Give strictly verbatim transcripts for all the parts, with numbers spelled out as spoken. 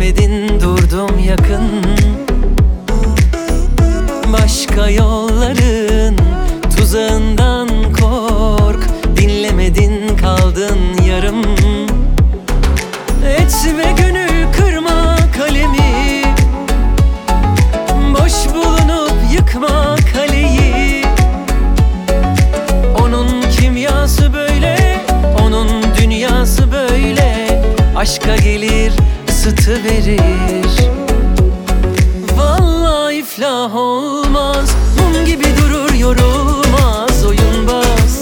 İstemedin durdum yakın, başka yolların tuzağından kork. Dinlemedin kaldın yarım. Etme gönül kırma kalemi, boş bulunup yıkma kaleyi. Onun kimyası böyle, onun dünyası böyle. Aşka gelir ısıtıverir. Vallahi iflah olmaz, mum gibi durur yorulmaz oyunbaz.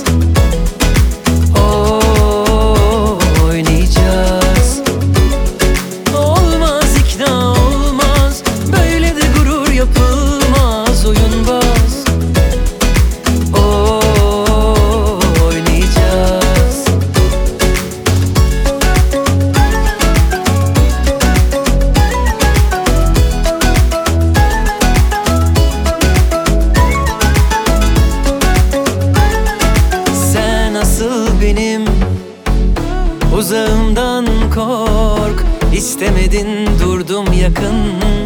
Oh, oynayacağız. Olmaz ikna olmaz, böyle de gurur yapılmaz oyunbaz. Oh, oynayacağız. Sen asıl benim uzağımdan kork. İstemedin durdum yakın,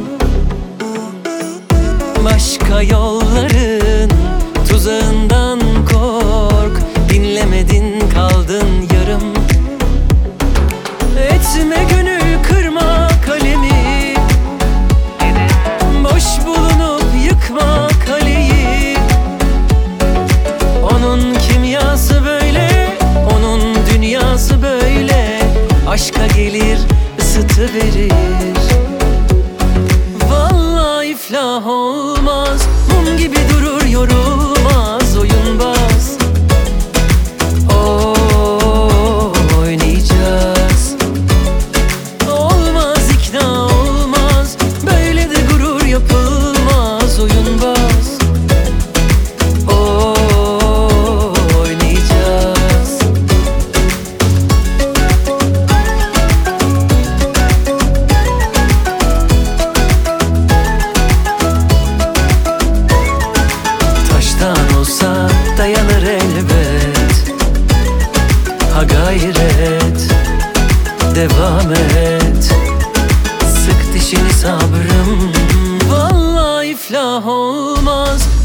başka yolların tuzağından kork. Dinlemedin kaldın yarım. Etme gönül kırma kalemi, boş bulunup yıkma kaleyi. Onun kimyası böyle, onun dünyası böyle. Aşka gelir ısıtıverir. Vallahi iflah olmaz, mum gibi durur yorulmaz oyunbaz. Oh, oynayacağız. Olmaz ikna olmaz, böyle de gurur yapılmaz oyunbaz. Oh, oynayacağız. Taştan olsa dayanır elbet. Ha gayret, devam et. Sık dişini sabrım. Vallahi iflah olmaz,